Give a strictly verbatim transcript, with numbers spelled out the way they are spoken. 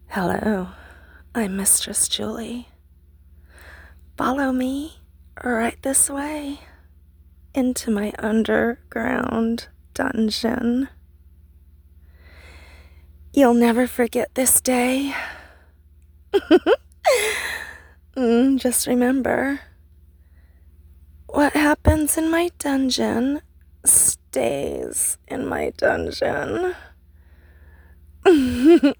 Hello, I'm Mistress Julie. Follow me right this way into my underground dungeon. You'll never forget this day. mm, just remember, what happens in my dungeon stays in my dungeon.